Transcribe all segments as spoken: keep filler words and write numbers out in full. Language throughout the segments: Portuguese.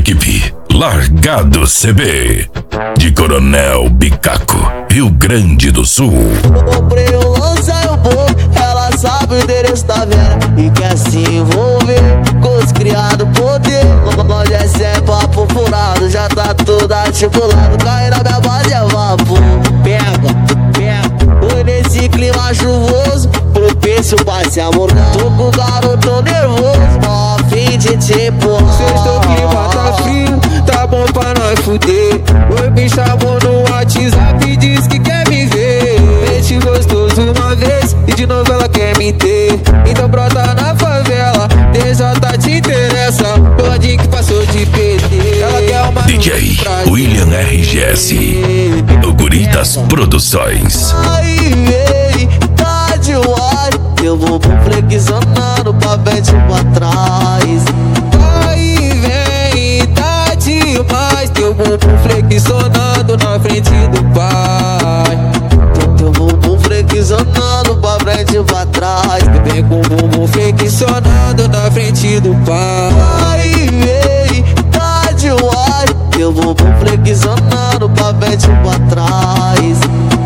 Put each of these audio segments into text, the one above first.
Equipe Largado C B, de Coronel Bicaco, Rio Grande do Sul. Comprei um lança e um bom, ela sabe o endereço da vera e quer se envolver com os criados poder. Onde é cê papo furado, já tá tudo articulado, cai na minha base é vapor. Pega, pega, foi nesse clima chuvoso, propício pra se amorgar. Tô com o garoto nervoso, ó, fim de te empurrar. Sexto clima tá frio, tá bom pra nós fuder. Oi, me chamou no WhatsApp e diz que quer me ver. Peixe gostoso uma vez e de novo ela quer me ter. Então brota na favela, D J te interessa. Pode que passou de P T. Ela quer uma D J William R G S, o Guritas Produções. Aí vem, tá demais, eu vou flexionando pra frente e pra trás. Aí vem, tá demais, teu bumbum flexionando na frente do pai. Teu bumbum flexionando pra frente e pra trás. Vem com o bumbum flexionando na frente do pai. Aí vem, tá demais, teu bumbum flexionando pra frente e pra trás.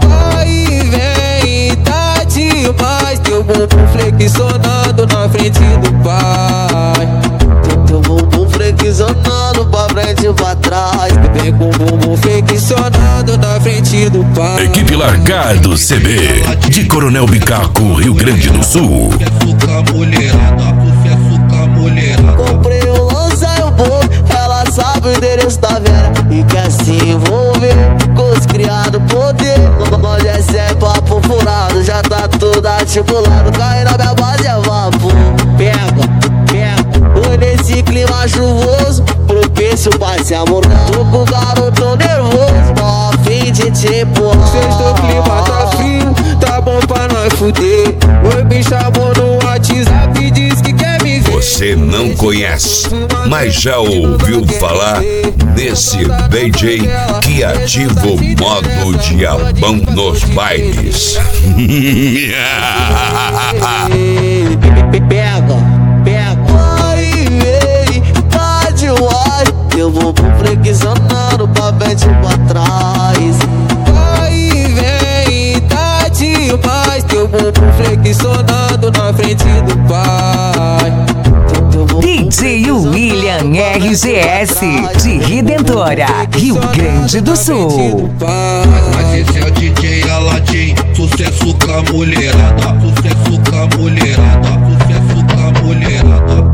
Aí vem, tá demais, teu bumbum flexionando na frente do pai. Teu bumbum flexionando pra frente e pra trás. Vem com o bumbum flexionando na frente do pai. Equipe Largado C B, de Coronel Bicaco, Rio Grande do Sul. Sucesso com a mulherada, sucesso com a mulherada. Comprei um lança e um bom, ela sabe o endereço da vera e quer se envolver com os criados poder. Onde é cê papo furado, já tá tudo articulado, cai na minha base é vapor. Pega, pega, foi nesse clima chuvoso, propício pra se amorgar. Tô com o garoto nervoso, ó, fim de te empurrar. Sexto clima tá frio, tá bom pra nós fuder. Oi, me chamou no WhatsApp e diz que quer me ver. Você não conhece, mas já ouviu falar nesse D J que ativa o modo diabão nos bailes. Pega, pega, aí vem, tá demais, eu vou flexionando pra frente e pra trás. Aí vem, tá demais, teu bumbum flexionando na frente do pai. D J William R G S, de Redentora, Rio Grande do Sul. Mas esse é o D J Aladim, sucesso com a mulherada, sucesso com a mulherada, sucesso com a mulherada.